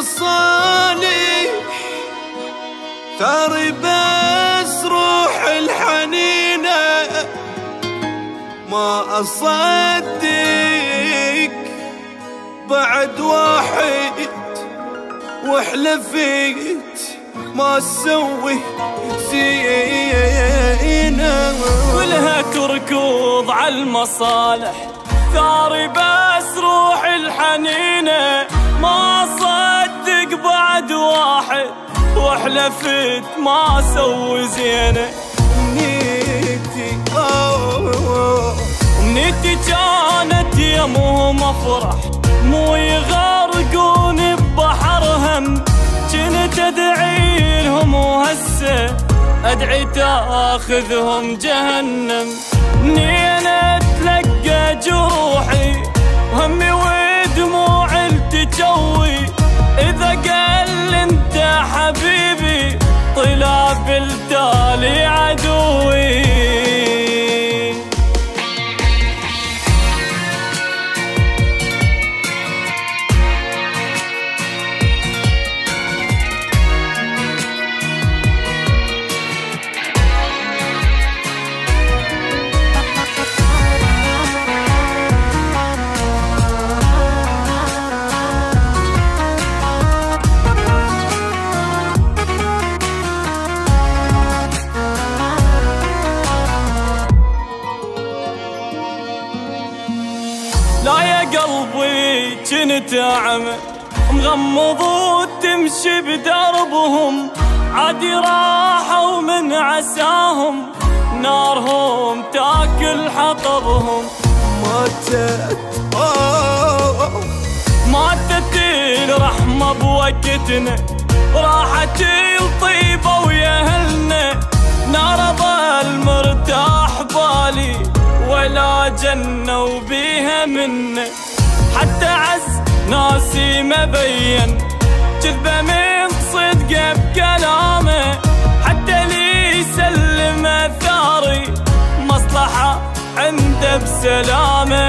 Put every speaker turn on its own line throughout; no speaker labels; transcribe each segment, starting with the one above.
المصالح ثاري بس روح الحنينة، ما أصدق بعد واحد وحلفت ما تسوي زينة.
كلها تركض عالمصالح ثاري بس روح الحنينة، ما صدق بعد واحد وحلفت ما سوي زينة. امنيتي كانت يمهم افرح مو يغرقوني ببحر هم، كنت ادعي لهم وهسه ادعي تاخذهم جهنم. منين اتلقى جروحي وهمي ودموعي التجوي، اذا قال انت حبيبي طلع بالتالي عدوي. لا يا قلبي كنت أعمى مغمض وتمشي بدربهم، عادي راحوا من عساهم نارهم تاكل حطبهم. ماتت الرحمة بوقتنا راحت الطيبة ويا أهلنا، نار ظل مرتاح بالي ولا جنة وبيها منه، حتى عز ناسي ما بين كذبة من صدقه بكلامه، حتى لي يسلم ثاري مصلحة عنده بسلامه.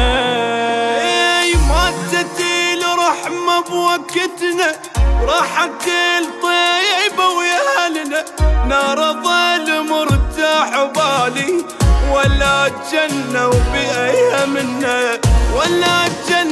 ماتت الرحمة بوقتنا راحت الطيبة ويا أهلنا، نار ظل مرتاح بالي ولا جنة وبأيها منه، ولا جنة